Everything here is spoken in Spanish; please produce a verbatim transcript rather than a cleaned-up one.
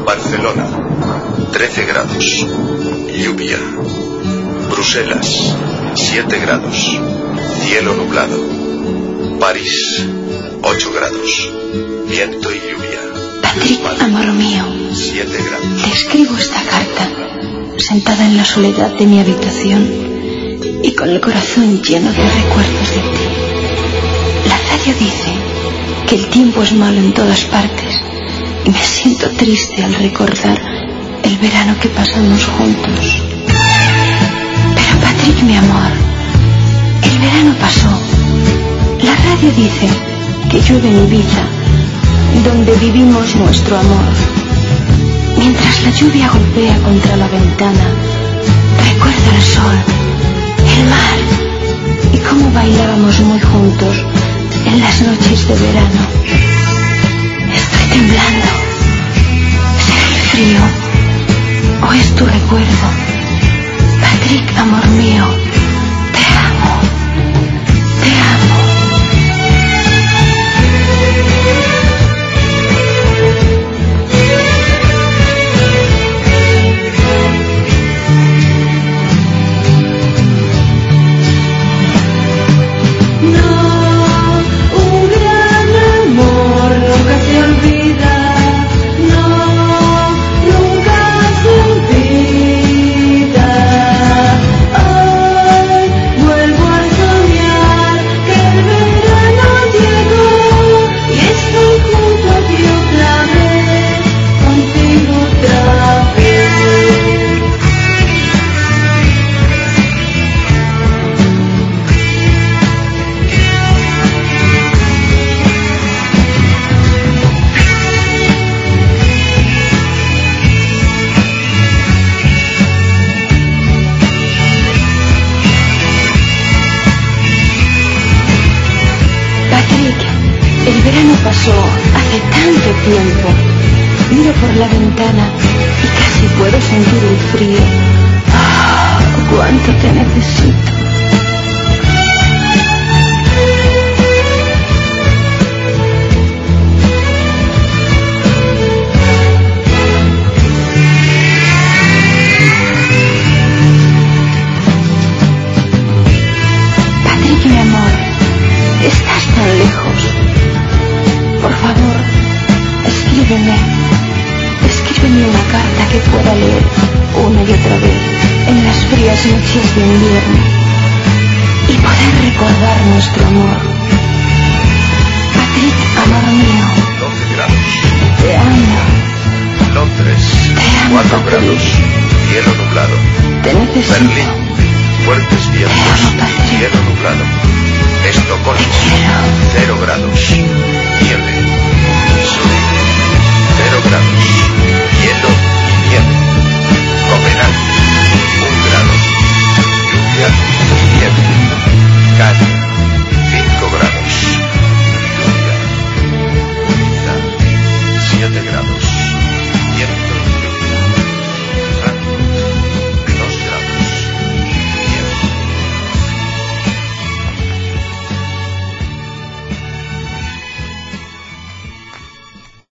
Barcelona, trece grados. Lluvia. Bruselas, siete grados. Cielo nublado. París, ocho grados. Viento y lluvia. Patrick, amor mío, siete grados. te escribo esta carta, sentada en la soledad de mi habitación y con el corazón lleno de recuerdos de ti. La radio dice que el tiempo es malo en todas partes y me siento triste al recordar el verano que pasamos juntos. Pero Patrick, mi amor, el verano pasó. La radio dice que llueve en Ibiza, donde vivimos nuestro amor. Mientras la lluvia golpea contra la ventana, recuerdo el sol, el mar y cómo bailábamos muy juntos en las noches de verano. Estoy temblando. ¿Será el frío o es tu recuerdo? Patrick, amor mío, te amo, te amo. Pasó hace tanto tiempo. Miro por la ventana y casi puedo sentir el frío. Oh, cuánto te necesito. Patrick, mi amor, estás tan lejos. Por favor, escríbeme, escríbeme una carta que pueda leer una y otra vez en las frías noches de invierno y poder recordar nuestro amor. Patrick, amor mío, doce grados. Te amo. Londres, Te amo, cuatro Patrick. grados. Cielo nublado. Te necesito. Berlín, fuertes vientos. Te amo, Patrick. Cielo nublado. Estocolmo, Te quiero.